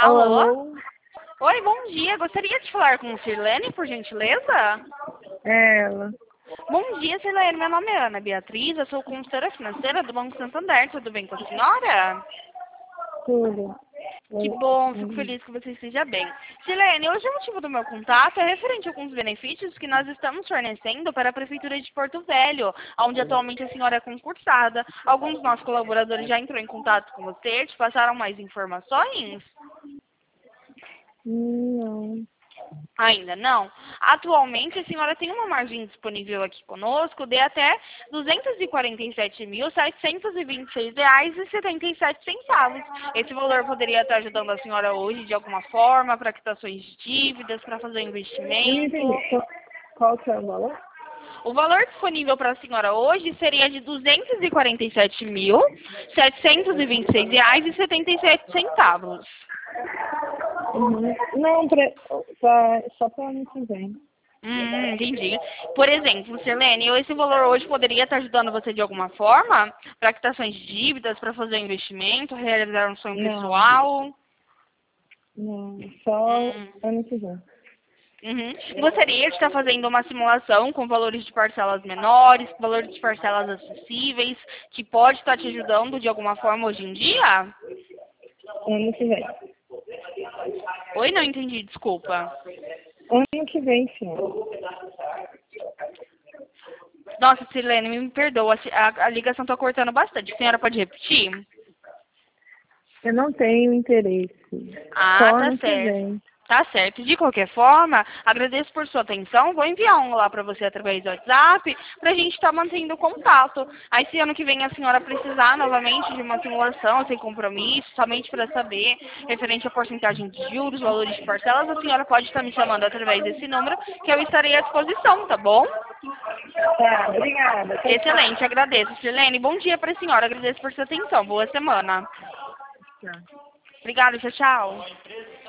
Alô? Alô? Oi, bom dia. Gostaria de falar com Sirlene, por gentileza? Ela. Bom dia, Sirlene. Meu nome é Ana Beatriz, eu sou consultora financeira do Banco Santander. Tudo bem com a senhora? Tudo. Que bom, fico feliz que você esteja bem. Sirlene, hoje o motivo do meu contato é referente a alguns benefícios que nós estamos fornecendo para a Prefeitura de Porto Velho, onde atualmente a senhora é concursada. Alguns dos nossos colaboradores já entrou em contato com você, te passaram mais informações? Não. Ainda não? Atualmente, a senhora tem uma margem disponível aqui conosco de até R$ 247.726,77. Esse valor poderia estar ajudando a senhora hoje de alguma forma, para quitações de dívidas, para fazer Não investimento. entendi. Qual que é o valor? O valor disponível para a senhora hoje seria de R$ 247.726,77. Uhum. Não, só para ano que vem. Entendi. Por exemplo, Selene, esse valor hoje poderia estar ajudando você de alguma forma? Para quitações de dívidas, para fazer um investimento, realizar um sonho Não. pessoal? Não. Só Hum, ano que vem. uhum. Gostaria de estar fazendo uma simulação com valores de parcelas menores, valores de parcelas acessíveis, que pode estar te ajudando de alguma forma hoje em dia? Ano que vem. Oi, não entendi, desculpa. Ano que vem, sim. Nossa, Silene, me perdoa, a ligação está cortando bastante. A senhora pode repetir? Eu não tenho interesse. Só Ah, tá ano que certo. vem. Tá certo. De qualquer forma, agradeço por sua atenção. Vou enviar um lá para você através do WhatsApp, para a gente estar mantendo contato. Aí, se ano que vem a senhora precisar novamente de uma simulação sem compromisso, somente para saber, referente à porcentagem de juros, valores de parcelas, a senhora pode estar me chamando através desse número, que eu estarei à disposição, tá bom? Tá, obrigada. Excelente, agradeço, Sirlene. Bom dia para a senhora, agradeço por sua atenção. Boa semana. Tchau. Obrigada, tchau, tchau.